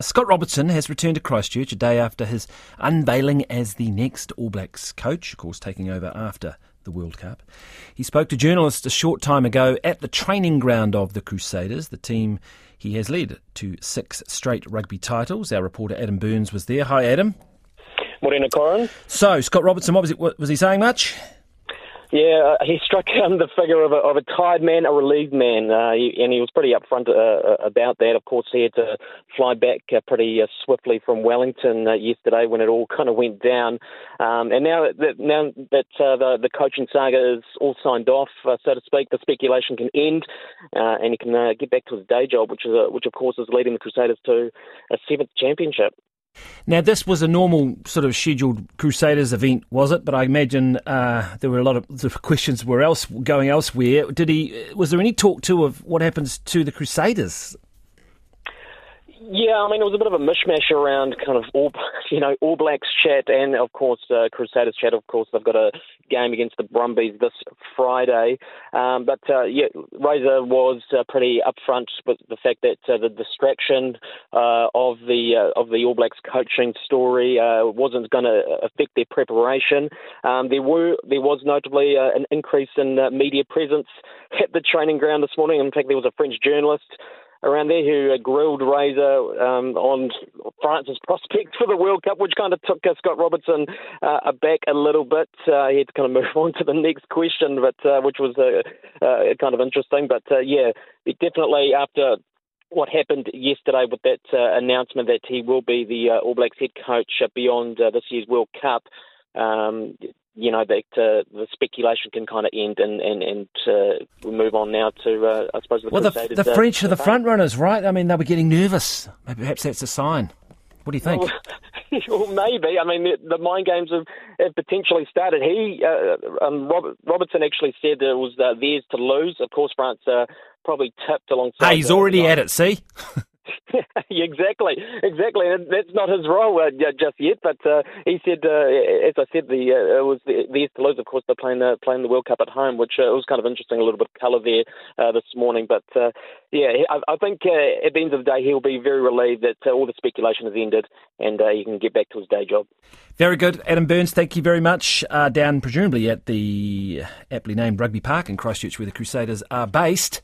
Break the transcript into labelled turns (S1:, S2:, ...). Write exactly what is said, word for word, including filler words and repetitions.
S1: Scott Robertson has returned to Christchurch a day after his unveiling as the next All Blacks coach, of course taking over after the World Cup. He spoke to journalists a short time ago at the training ground of the Crusaders, the team he has led to six straight rugby titles. Our reporter Adam Burns was there. Hi Adam.
S2: Morena, Corin.
S1: So, Scott Robertson, what was, it, was he saying much?
S2: Yeah, uh, he struck um, the figure of a, of a tired man, a relieved man, uh, he, and he was pretty upfront uh, about that. Of course, he had to fly back uh, pretty uh, swiftly from Wellington uh, yesterday when it all kind of went down. Um, and now that now that uh, the, the coaching saga is all signed off, uh, so to speak, the speculation can end, uh, and he can uh, get back to his day job, which is uh, which of course is leading the Crusaders to a seventh championship.
S1: Now, this was a normal sort of scheduled Crusaders event, was it? But I imagine uh, there were a lot of the questions were else going elsewhere. Did he? Was there any talk too of what happens to the Crusaders?
S2: Yeah, I mean, it was a bit of a mishmash around kind of all, you know, All Blacks chat and, of course, uh, Crusaders chat. Of course, they've got a game against the Brumbies this Friday. Um, but, uh, yeah, Razor was uh, pretty upfront with the fact that uh, the distraction uh, of the uh, of the All Blacks coaching story uh, wasn't going to affect their preparation. Um, there were there was notably uh, an increase in uh, media presence at the training ground this morning. In fact, there was a French journalist around there who uh, grilled Razor um, on France's prospects for the World Cup, which kind of took uh, Scott Robertson uh, aback a little bit. Uh, he had to kind of move on to the next question, but uh, which was uh, uh, kind of interesting. But uh, yeah, definitely after what happened yesterday with that uh, announcement that he will be the uh, All Blacks head coach uh, beyond uh, this year's World Cup, um, you know, that uh, the speculation can kind of end and, and, and uh, we move on now to, uh, I suppose, the
S1: Well, the,
S2: Crusaders,
S1: the
S2: uh,
S1: French are the front runners, right? I mean, they were getting nervous. Maybe perhaps that's a sign. What do you think?
S2: Well, well maybe. I mean, the, the mind games have, have potentially started. He, uh, um, Robert, Robertson actually said it was uh, theirs to lose. Of course, France uh, probably tipped alongside.
S1: Hey, he's already at it, see?
S2: exactly, exactly. That's not his role uh, just yet. But uh, he said, uh, as I said, the uh, it was the, the to lose. Of course, they're playing the playing the World Cup at home, which uh, was kind of interesting. A little bit of colour there uh, this morning. But uh, yeah, I, I think uh, at the end of the day, he'll be very relieved that uh, all the speculation has ended and uh, he can get back to his day job.
S1: Very good, Adam Burns. Thank you very much. Uh, down presumably at the aptly named Rugby Park in Christchurch, where the Crusaders are based.